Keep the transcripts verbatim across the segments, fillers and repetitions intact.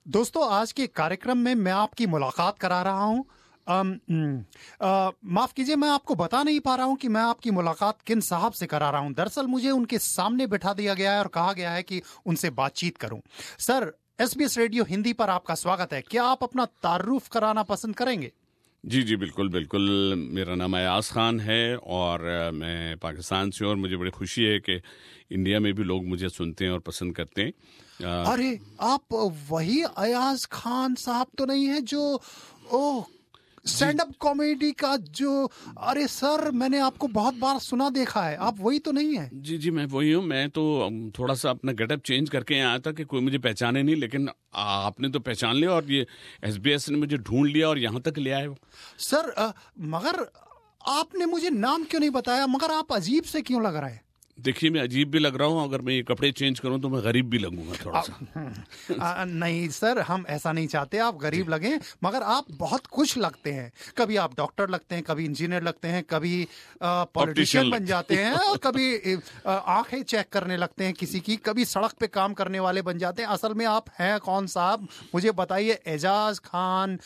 दोस्तों, आज के कार्यक्रम में मैं आपकी मुलाकात करा रहा हूँ। अम, अ, माफ कीजिए, मैं आपको बता नहीं पा रहा हूँ कि मैं आपकी मुलाकात किन साहब से करा रहा हूँ। दरअसल मुझे उनके सामने बिठा दिया गया है और कहा गया है कि उनसे बातचीत करूं। सर, एसबीएस रेडियो हिंदी पर आपका स्वागत है। क्या आप अपना तारुफ कराना पसंद करेंगे? जी जी बिल्कुल बिल्कुल। मेरा नाम अयाज खान है और अ, मैं पाकिस्तान से हूं और मुझे बड़ी खुशी है कि इंडिया में भी लोग मुझे सुनते हैं और पसंद करते हैं। अ, अरे, आप वही अयाज खान साहब तो नहीं है जो ओह स्टैंड अप कॉमेडी का जो अरे सर, मैंने आपको बहुत बार सुना देखा है। आप वही तो नहीं है? जी जी मैं वही हूँ। मैं तो अम, थोड़ा सा अपना गेटअप चेंज करके यहाँ आया था कि कोई मुझे पहचाने नहीं, लेकिन आपने तो पहचान लिया और ये एसबीएस ने मुझे ढूंढ लिया और यहाँ तक ले आए हो। सर, अ, मगर आपने मुझे नाम क्यों नहीं बताया? मगर आप अजीब से क्यों लग रहा है? देखिए, मैं अजीब भी लग रहा हूँ, अगर मैं ये कपड़े चेंज करूँ तो मैं गरीब भी लगूंगा थोड़ा सा। आ, नहीं सर, हम ऐसा नहीं चाहते आप गरीब लगें, मगर आप बहुत खुश लगते हैं। कभी आप डॉक्टर लगते हैं, कभी इंजीनियर लगते हैं, कभी पॉलिटिशियन बन जाते हैं और कभी आ, आंखें चेक करने लगते हैं किसी की, कभी सड़क पे काम करने वाले बन जाते हैं। असल में आप हैं कौन साहब? मुझे बताइए। एजाज खान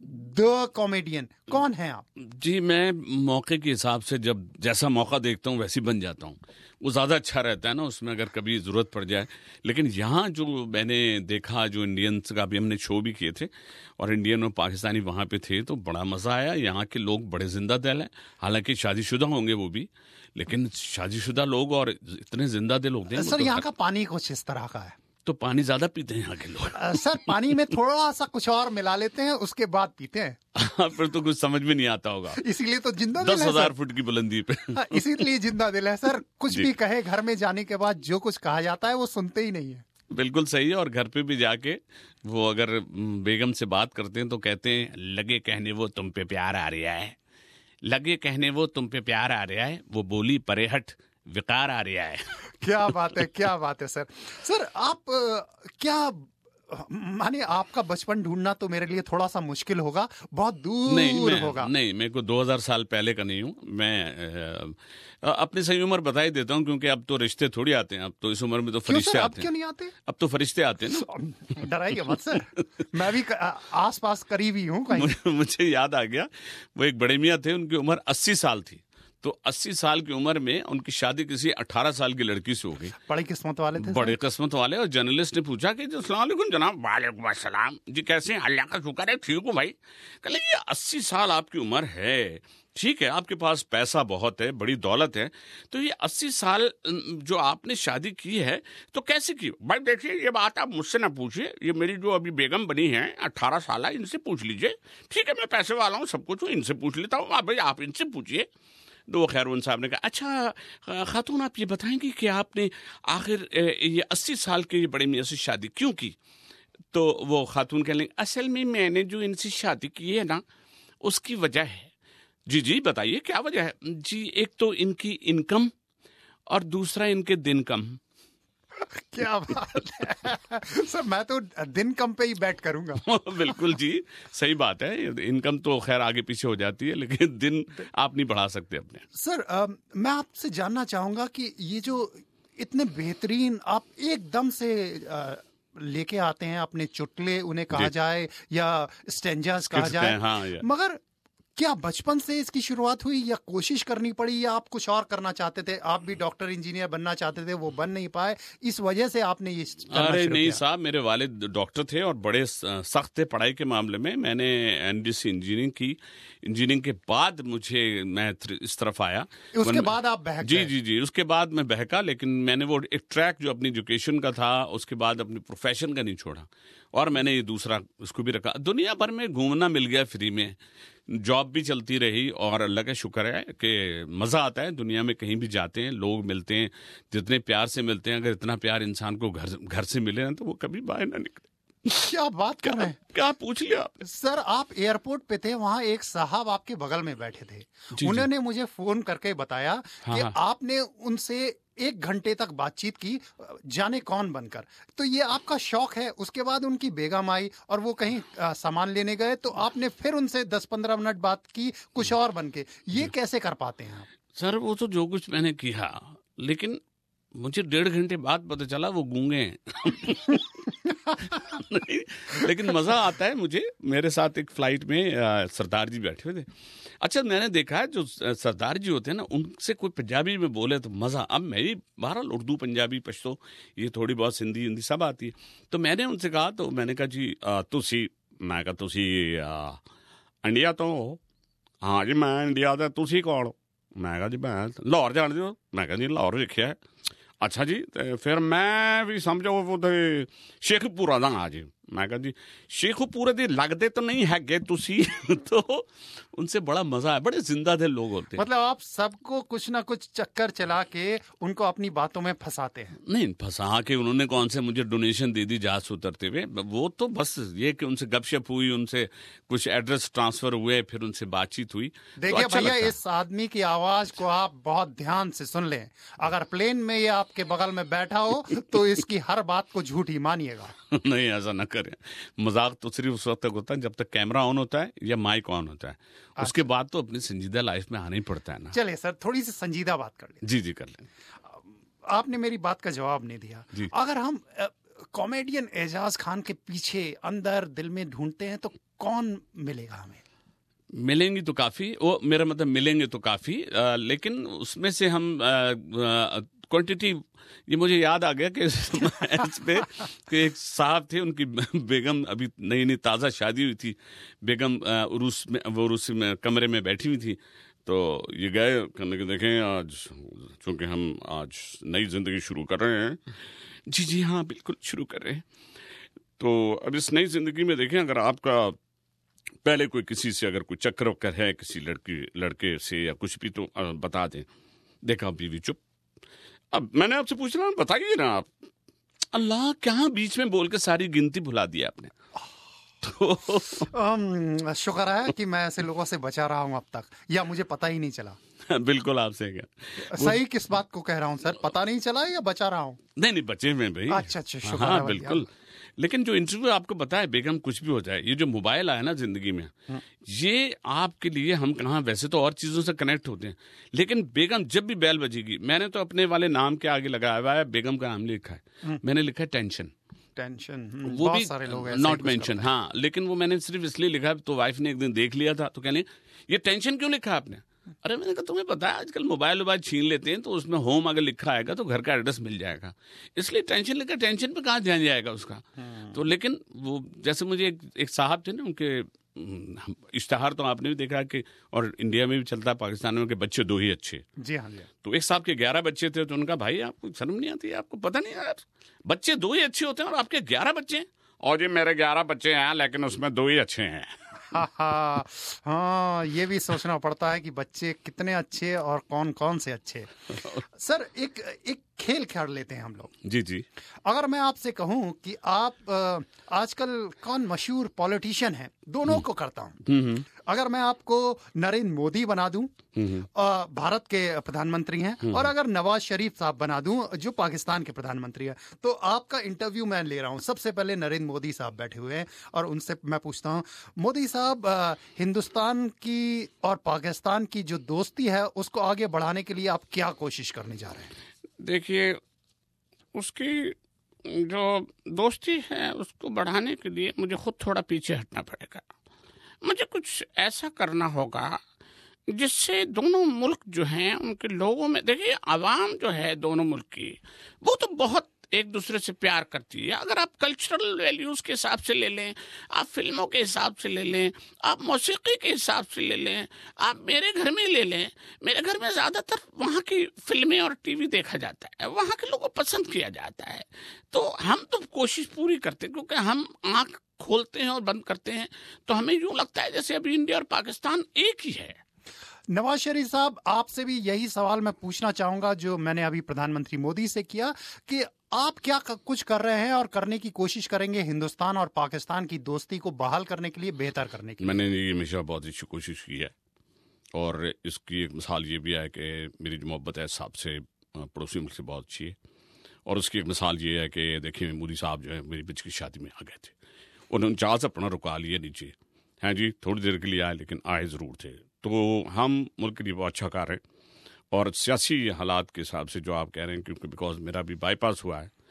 द कॉमेडियन, कौन है आप? जी, मैं मौके के हिसाब से जब जैसा मौका देखता हूँ वैसे बन जाता हूँ। वो ज़्यादा अच्छा रहता है ना, उसमें अगर कभी ज़रूरत पड़ जाए। लेकिन यहाँ जो मैंने देखा, जो इंडियंस का भी हमने शो भी किए थे और इंडियन और पाकिस्तानी वहाँ पे थे, तो बड़ा मज़ा आया। यहाँ के लोग बड़े जिंदा दिल हैं, हालांकि शादीशुदा होंगे वो भी, लेकिन शादीशुदा लोग और इतने जिंदा दिल होते हैं। सर, तो यहाँ का पानी कुछ इस तरह का है। तो पानी ज़्यादा पीते हैं यहाँ के लोग। अ, सर, पानी में थोड़ा सा कुछ और मिला लेते हैं, उसके बाद पीते हैं। फिर तो कुछ समझ में नहीं आता होगा। इसीलिए तो जिंदा दिल दस है हजार सर। फुट की बुलंदी पे। हाँ, इसीलिए जिंदा दिल है सर। कुछ जी। भी कहे, घर में जाने के बाद जो कुछ कहा जाता है वो सुनते ही नहीं है। बिल्कुल सही है। और घर पे भी जाके वो अगर म, बेगम से बात करते हैं तो कहते हैं, लगे कहने वो तुम पे प्यार आ रहा है, लगे कहने वो तुम पे प्यार आ रहा है, वो बोली परे हट विकार आ रहा है। क्या बात है, क्या बात है सर। सर, आप अ, क्या माने, आपका बचपन ढूंढना तो मेरे लिए थोड़ा सा मुश्किल होगा, बहुत दूर नहीं मैं होगा। नहीं मैं को दो हज़ार साल पहले का नहीं हूँ मैं। अ, अपनी सही उम्र बता ही देता हूँ, क्योंकि अब तो रिश्ते थोड़ी आते हैं। अब तो इस उम्र में तो क्यों सर, फरिश्ते अब आते क्यों हैं। नहीं आते? अब तो फरिश्ते आते हैं ना। डराइए मत सर, मैं भी आस पास करीबी हूँ कहीं। मुझे, मुझे याद आ गया, वो एक बड़े मियाँ थे, उनकी उम्र अस्सी साल थी। तो अस्सी साल की उम्र में उनकी शादी किसी अठारह साल की लड़की से हो गई। बड़ी किस्मत वाले थे बड़े सर। किस्मत वाले। और जर्नलिस्ट ने पूछा कि अस्सलाम वालेकुम जनाब। वालेकुम अस्सलाम जी, कैसे हैं? अल्लाह का शुक्र है, ठीक हूँ भाई। कहले, ये अस्सी साल आपकी उम्र है, ठीक है, आपके पास पैसा बहुत है, बड़ी दौलत है, तो ये अस्सी साल जो आपने शादी की है तो कैसे की? भाई देखिए, ये बात आप मुझसे ना पूछिए, ये मेरी जो अभी बेगम बनी है अट्ठारह साल, इनसे पूछ लीजिए। ठीक है, मैं पैसे वाला हूँ, सब कुछ हूँ, इनसे पूछ लेता हूँ। आप भाई आप इनसे पूछिए। तो खैर उन साहब ने कहा, अच्छा खातून, आप ये बताएंगी कि आपने आखिर ये अस्सी साल के ये बड़े मियाँ से शादी क्यों की? तो वो खातून कह लेंगे, असल में मैंने जो इनसे शादी की है ना, उसकी वजह है। जी जी बताइए, क्या वजह है? जी, एक तो इनकी इनकम और दूसरा इनके दिन कम। क्या बात है सर, मैं तो दिन कम पे ही बैठ करूंगा। बिल्कुल जी, सही बात है। इनकम तो खैर आगे पीछे हो जाती है, लेकिन दिन आप नहीं बढ़ा सकते अपने। सर, आ, मैं आपसे जानना चाहूंगा कि ये जो इतने बेहतरीन आप एकदम से आ, लेके आते हैं अपने चुटकुले, उन्हें कहा जाए या स्टेंजास कहा जाए, हाँ, मगर क्या बचपन से इसकी शुरुआत हुई या कोशिश करनी पड़ी, या आप कुछ और करना चाहते थे? आप भी डॉक्टर इंजीनियर बनना चाहते थे, वो बन नहीं पाए, इस वजह से आपने ये करना अरे शुरू नहीं किया? साहब, मेरे वालिद डॉक्टर थे और बड़े सख्त थे पढ़ाई के मामले में। मैंने एनडीसी इंजीनियरिंग की। इंजीनियरिंग के बाद मुझे मैं इस तरफ आया। उसके बाद आप बहक जी गए? जी जी उसके बाद मैं बहका, लेकिन मैंने वो एक ट्रैक जो अपनी एजुकेशन का था, उसके बाद अपनी प्रोफेशन का नहीं छोड़ा और मैंने ये दूसरा उसको भी रखा। दुनिया भर में घूमना मिल गया फ्री में, जॉब भी चलती रही और अल्लाह का शुक्र है कि मज़ा आता है। दुनिया में कहीं भी जाते हैं, लोग मिलते हैं, जितने प्यार से मिलते हैं, अगर इतना प्यार इंसान को घर घर से मिले ना तो वो कभी बाहर ना निकले। क्या बात कर रहे हैं? क्या पूछ लिया आपने? सर, आप एयरपोर्ट पे थे, वहाँ एक साहब आपके बगल में बैठे थे। जी, उन्होंने जी। मुझे फोन करके बताया हाँ, कि हाँ। आपने उनसे एक घंटे तक बातचीत की, जाने कौन बनकर। तो ये आपका शौक है। उसके बाद उनकी बेगम आई और वो कहीं आ, सामान लेने गए, तो आपने फिर उनसे दस पंद्रह मिनट बात की कुछ और बन के। ये कैसे कर पाते हैं आप? सर, वो तो जो कुछ मैंने किया, लेकिन मुझे डेढ़ घंटे बाद पता चला वो गूंगे हैं। नहीं, लेकिन मजा आता है मुझे। मेरे साथ एक फ्लाइट में आ, सरदार जी बैठे हुए थे। अच्छा, मैंने देखा है जो सरदार जी होते हैं ना, उनसे कोई पंजाबी में बोले तो मजा। अब मेरी बहरहाल उर्दू, पंजाबी, पश्तो, ये थोड़ी बहुत सिंधी हिंदी सब आती है। तो मैंने उनसे कहा, तो मैंने कहा जी तुसी, मैं कहा तुसी इंडिया तो हो? हाँ जी मैं इंडिया ਦਾ, ਤੁਸੀਂ कौन? मैं कहा जी मैं लाहौर जाणदे हो? मैं कहा जी लाहौर वेखिया है। अच्छा जी, ते फिर मैं भी समझो वो शेखपुरा दा हाँ जी। मैं कहा जी शेखपुरे दे लगदे तो नहीं हैगे तुसी। तो उनसे बड़ा मजा है, बड़े जिंदा दिल लोग होते हैं। मतलब आप सबको कुछ ना कुछ चक्कर चला के उनको अपनी बातों में फंसाते हैं। नहीं फंसा के उन्होंने कौन से मुझे डोनेशन दे दी जहाज से उतरते हुए, वो तो बस ये कि उनसे गपशप हुई, उनसे कुछ एड्रेस ट्रांसफर हुए, फिर उनसे बातचीत हुई। देखिए तो अच्छा भैया, लगता है। इस आदमी की आवाज को आप बहुत ध्यान से सुन लें। अगर प्लेन में ये आपके बगल में बैठा हो तो इसकी हर बात को झूठी मानिएगा। नहीं ऐसा ना करें। मजाक तो सिर्फ उस वक्त तक होता है जब तक कैमरा ऑन होता है या माइक ऑन होता है। उसके बाद तो अपनी संजीदा लाइफ में आना ही पड़ता है ना। चलिए सर, थोड़ी सी संजीदा बात कर लें। जी जी कर लें। आपने मेरी बात का जवाब नहीं दिया। जी। अगर हम कॉमेडियन एजाज खान के पीछे अंदर दिल में ढूंढते हैं तो कौन मिलेगा हमें? मिलेंगी तो काफी, वो मेरा मतलब मिलेंगे तो काफी, आ, लेकिन उसमें से हम क्वांटिटी, ये मुझे याद आ गया कि इस पे कि एक साहब थे, उनकी बेगम अभी नई नई ताज़ा शादी हुई थी, बेगम उरूस में, वो उरूस में कमरे में बैठी हुई थी। तो ये गए कहने के देखें आज चूंकि हम आज नई जिंदगी शुरू कर रहे हैं। जी जी हाँ बिल्कुल शुरू कर रहे हैं। तो अब इस नई जिंदगी में देखें, अगर आपका पहले कोई किसी से अगर कोई चक्कर वक्कर है किसी लड़की लड़के से या कुछ भी, तो बता दें। देखा बीवी चुप। अब मैंने आपसे पूछना, बताइए ना आप। अल्लाह, क्या बीच में बोल के सारी गिनती भुला दी आपने। तो um, शुक्र है कि मैं ऐसे लोगों से बचा रहा हूं अब तक, या मुझे पता ही नहीं चला। बिल्कुल आपसे क्या सही किस बात को कह रहा हूं सर, पता नहीं चला या बचा रहा हूं? नहीं नहीं बचे में भाई। अच्छा अच्छा, शुक्र हाँ है बिल्कुल। लेकिन जो इंटरव्यू आपको बताया, बेगम कुछ भी हो जाए, ये जो मोबाइल आया ना जिंदगी में, ये आपके लिए, हम कहाँ वैसे तो और चीजों से कनेक्ट होते हैं, लेकिन बेगम जब भी बेल बजेगी, मैंने तो अपने वाले नाम के आगे लगाया हुआ है, बेगम का नाम लिखा है, मैंने लिखा है टेंशन। टेंशन, वो भी सारे लोग नॉट मेंशन। हाँ, लेकिन वो मैंने सिर्फ इसलिए लिखा है, तो वाइफ ने एक दिन देख लिया था, तो कहने ये टेंशन क्यों लिखा आपने? अरे मैंने कहा तुम्हें पता है आजकल मोबाइल वोबाइल छीन लेते हैं, तो उसमें होम अगर लिखा आएगा तो घर का एड्रेस मिल जाएगा, इसलिए टेंशन लिखा। टेंशन पे कहाँ ध्यान जाएगा उसका। तो लेकिन वो जैसे मुझे एक, एक साहब थे ना, उनके इश्तहार तो आपने भी देखा कि, और इंडिया में भी चलता है, पाकिस्तान में, के बच्चे दो ही अच्छे। जी हाँ जी। तो एक साहब के ग्यारह बच्चे थे, तो उनका भाई आपको शर्म नहीं आती, आपको पता नहीं यार, बच्चे दो ही अच्छे होते हैं और आपके ग्यारह बच्चे हैं। और जी मेरे ग्यारह बच्चे हैं लेकिन उसमें दो ही अच्छे हैं। हाँ हाँ, ये भी सोचना पड़ता है कि बच्चे कितने अच्छे और कौन कौन से अच्छे। सर एक एक खेल खेल लेते हैं हम लोग। जी जी। अगर मैं आपसे कहूं कि आप आजकल कौन मशहूर पॉलिटिशियन है, दोनों को करता हूं। अगर मैं आपको नरेंद्र मोदी बना दूं, भारत के प्रधानमंत्री हैं, और अगर नवाज शरीफ साहब बना दूं जो पाकिस्तान के प्रधानमंत्री हैं, तो आपका इंटरव्यू मैं ले रहा हूं। सबसे पहले नरेंद्र मोदी साहब बैठे हुए हैं और उनसे मैं पूछता हूं, मोदी साहब, हिंदुस्तान की और पाकिस्तान की जो दोस्ती है उसको आगे बढ़ाने के लिए आप क्या कोशिश करने जा रहे हैं? देखिए, उसकी जो दोस्ती है उसको बढ़ाने के लिए मुझे खुद थोड़ा पीछे हटना पड़ेगा। मुझे कुछ ऐसा करना होगा जिससे दोनों मुल्क जो हैं उनके लोगों में, देखिए आवाम जो है दोनों मुल्क की, वो तो बहुत एक दूसरे से प्यार करती है। अगर आप कल्चरल वैल्यूज के हिसाब से ले लें, आप फिल्मों के हिसाब से ले लें, आप मौसीकी के हिसाब से ले लें, आप मेरे घर में ले लें, मेरे घर में ज़्यादातर वहाँ की फिल्में और टीवी देखा जाता है, वहाँ के लोगों को पसंद किया जाता है। तो हम तो कोशिश पूरी करते हैं, क्योंकि हम आँख खोलते हैं और बंद करते हैं तो हमें यूँ लगता है जैसे अभी इंडिया और पाकिस्तान एक ही है। नवाज शरीफ साहब, आपसे भी यही सवाल मैं पूछना चाहूंगा जो मैंने अभी प्रधानमंत्री मोदी से किया, कि आप क्या कुछ कर रहे हैं और करने की कोशिश करेंगे हिंदुस्तान और पाकिस्तान की दोस्ती को बहाल करने के लिए, बेहतर करने के लिए? मैंने ये हमेशा बहुत अच्छी कोशिश की है, और इसकी एक मिसाल ये भी है कि मेरी जो मोहब्बत है साहब से, पड़ोसी मुल्क से, बहुत अच्छी है। और उसकी एक मिसाल ये है कि देखिए मोदी साहब जो है मेरी बच्ची की शादी में आ गए थे, उन्होंने जहाज अपना रुका लिया नीचे, हैं जी, थोड़ी देर के लिए आए लेकिन आए ज़रूर थे। तो हम मुल्क के लिए बहुत अच्छा कर रहे हैं। और सियासी हालात के हिसाब से जो आप कह रहे हैं, क्योंकि बिकॉज मेरा भी बाईपास हुआ है,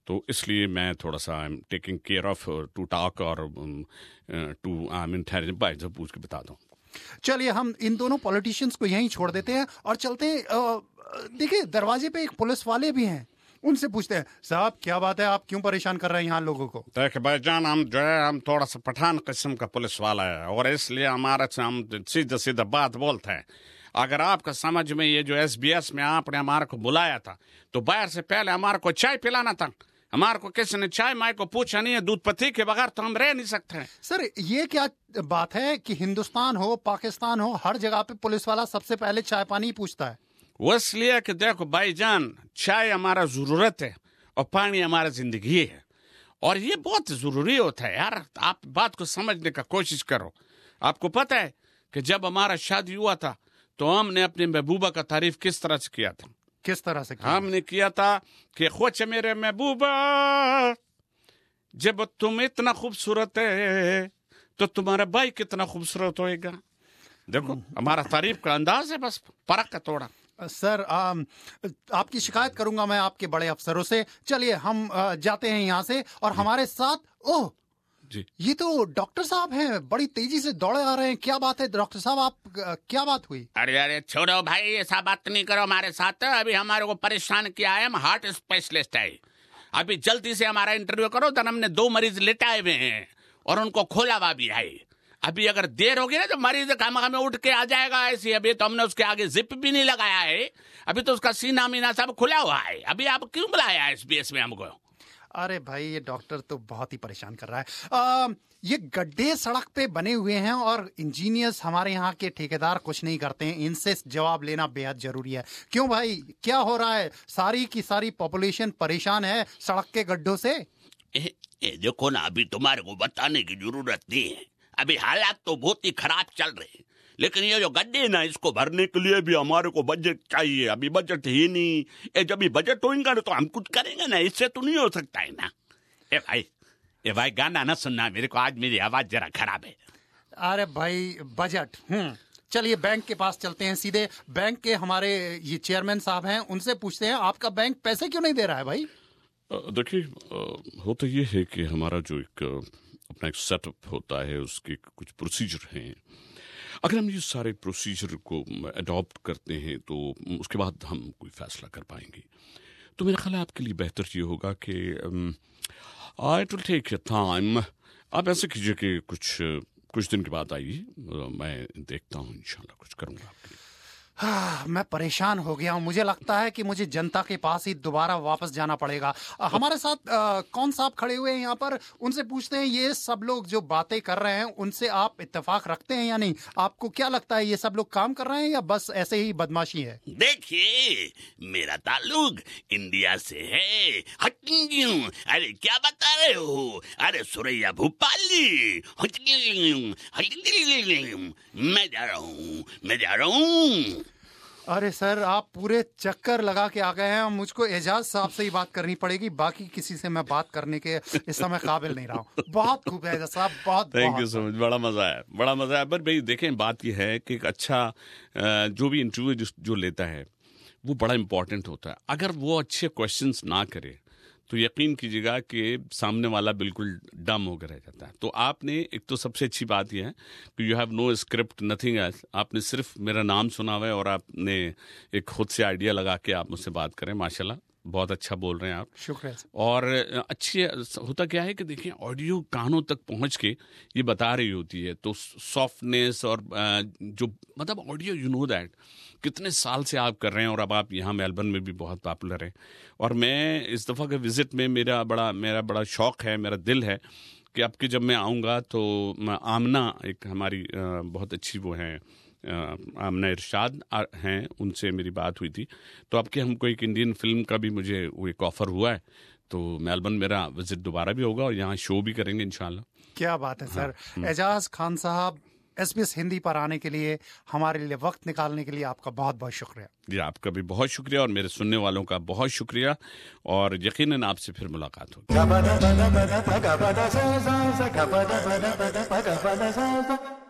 तो इसलिए मैं थोड़ा सा I am taking care of to talk और टू आई मीन ठहरे भाई से पूछ के बता दूँ। चलिए हम इन दोनों पॉलिटिशियंस को यहीं छोड़ देते हैं और चलते हैं। देखिए दरवाजे पे एक पुलिस वाले भी हैं, उनसे पूछते हैं साहब क्या बात है, आप क्यों परेशान कर रहे हैं यहाँ लोगों को? देख भाईजान, हम जो है हम थोड़ा सा पठान किस्म का पुलिस वाला है और इसलिए हमारे से हम सीधा सीधा बात बोलते हैं। अगर आपका समझ में ये जो एस बी एस में आपने हमारे को बुलाया था तो बाहर से पहले हमारे को चाय पिलाना था। हमारे को किसी ने चाय माय को पूछा नहीं है, दूध पत्ती के बगैर तो हम रह नहीं सकते हैं। सर ये क्या बात है कि हिंदुस्तान हो पाकिस्तान हो हर जगह पे पुलिस वाला सबसे पहले चाय पानी ही पूछता है? वो इसलिए कि देखो भाईजान, चाय हमारा जरूरत है और पानी हमारा जिंदगी है और ये बहुत जरूरी होता है यार। आप बात को समझने का कोशिश करो। आपको पता है कि जब हमारा शादी हुआ था तो हमने अपनी महबूबा का तारीफ किस तरह से किया था? किस तरह से किया? हमने किया था कि खुश मेरे महबूबा, जब तुम इतना खूबसूरत है तो तुम्हारा भाई कितना खूबसूरत होएगा। देखो हमारा तारीफ का अंदाज है, बस फर्क का थोड़ा। सर आ, आपकी शिकायत करूंगा मैं आपके बड़े अफसरों से। चलिए हम आ, जाते हैं यहाँ से और हमारे साथ ओह जी, ये तो डॉक्टर साहब हैं, बड़ी तेजी से दौड़े आ रहे हैं। क्या बात है डॉक्टर साहब, आप क्या बात हुई? अरे अरे छोड़ो भाई, ऐसा बात नहीं करो हमारे साथ। अभी हमारे को परेशान किया है, हम हार्ट स्पेशलिस्ट है। अभी जल्दी से हमारा इंटरव्यू करो। तो हमने दो मरीज लेटाए हुए हैं और उनको खोला हुआ भी है। अभी अगर देर होगी ना तो मरीज खामा में उठ के आ जाएगा ऐसी। अभी तो हमने उसके आगे जिप भी नहीं लगाया है, अभी तो उसका सीना मीना सब खुला हुआ है। अभी आप क्यों बुलाया है एस बी एस में हमको? अरे भाई ये डॉक्टर तो बहुत ही परेशान कर रहा है। आ, ये गड्ढे सड़क पे बने हुए हैं और इंजीनियर्स हमारे यहाँ के ठेकेदार कुछ नहीं करते हैं। इनसे जवाब लेना बेहद जरूरी है। क्यों भाई क्या हो रहा है? सारी की सारी पॉपुलेशन परेशान है सड़क के गड्ढों से। ए, ए, देखो ना, अभी तुम्हारे को बताने की जरूरत नहीं है। अभी हालात तो बहुत ही खराब चल रहे हैं, लेकिन ये जो गड्ढे ना, इसको भरने के लिए भी हमारे को बजट चाहिए। अभी बजट ही नहीं। ए, जब भी बजट होगा तो हम कुछ करेंगे ना, इससे तो नहीं हो सकता है ना। ए भाई ए भाई गाना ना सुनना मेरे को, आज मेरी आवाज जरा खराब है। अरे भाई बजट, हम्म चलिए बैंक के पास चलते हैं सीधे। बैंक के हमारे ये चेयरमैन साहब हैं, उनसे पूछते हैं आपका बैंक पैसे क्यों नहीं दे रहा है भाई? देखिए होता ये है कि हमारा जो एक अपना एक सेटअप होता है, उसके कुछ प्रोसीजर हैं। अगर हम ये सारे प्रोसीजर को अडॉप्ट करते हैं तो उसके बाद हम कोई फैसला कर पाएंगे। तो मेरा ख्याल है आपके लिए बेहतर ये होगा कि इट विल टेक टाइम। आप ऐसे कीजिए कि कुछ कुछ दिन के बाद आइए, मैं देखता हूँ, इंशाल्लाह कुछ करूँगा आपके लिए। हाँ, मैं परेशान हो गया हूँ। मुझे लगता है कि मुझे जनता के पास ही दोबारा वापस जाना पड़ेगा। हमारे साथ आ, कौन साहब खड़े हुए हैं यहाँ पर, उनसे पूछते हैं ये सब लोग जो बातें कर रहे हैं उनसे आप इत्तेफाक रखते हैं या नहीं? आपको क्या लगता है ये सब लोग काम कर रहे हैं या बस ऐसे ही बदमाशी है? देखिए मेरा ताल्लुक इंडिया से है। अरे क्या बता रहे हो? अरे सुरैया भूपाली, मैं जा रहा हूँ मैं जा रहा हूँ अरे सर आप पूरे चक्कर लगा के आ गए हैं। मुझको एजाज साहब से ही बात करनी पड़ेगी, बाकी किसी से मैं बात करने के इस समय काबिल नहीं रहा हूँ। बहुत खूब है एजाज साहब, बहुत थैंक यू सो मच। बड़ा मजा आया, बड़ा मजा आया। पर भाई देखें, बात यह है कि एक अच्छा जो भी इंटरव्यू जो, जो लेता है वो बड़ा इंपॉर्टेंट होता है। अगर वो अच्छे क्वेश्चंस ना करे तो यकीन कीजिएगा कि सामने वाला बिल्कुल डम होकर रह जाता है। तो आपने एक तो सबसे अच्छी बात यह है कि you have no script, nothing else. आपने सिर्फ मेरा नाम सुना हुआ है और आपने एक खुद से आइडिया लगा के आप मुझसे बात करें। माशाल्लाह बहुत अच्छा बोल रहे हैं आप, शुक्रिया। और अच्छी होता क्या है कि देखिए ऑडियो कानों तक पहुंच के ये बता रही होती है, तो सॉफ्टनेस और जो मतलब ऑडियो, यू नो दैट कितने साल से आप कर रहे हैं और अब आप यहाँ मेलबर्न में भी बहुत पॉपुलर हैं। और मैं इस दफ़ा के विज़िट में मेरा बड़ा मेरा बड़ा शौक़ है, मेरा दिल है कि अब कि जब मैं आऊँगा तो आमना, एक हमारी बहुत अच्छी वो हैं आमना इरशाद हैं, उनसे मेरी बात हुई थी। तो अब कि हमको एक इंडियन फिल्म का भी मुझे वो एक ऑफ़र हुआ है, तो मेलबर्न मेरा विज़िट दोबारा भी होगा और यहाँ शो भी करेंगे इंशाल्लाह। क्या बात है सर। हाँ। एजाज खान साहब, एस बी एस हिंदी पर आने के लिए, हमारे लिए वक्त निकालने के लिए आपका बहुत बहुत शुक्रिया। जी आपका भी बहुत शुक्रिया और मेरे सुनने वालों का बहुत शुक्रिया, और यकीनन आपसे फिर मुलाकात होगी।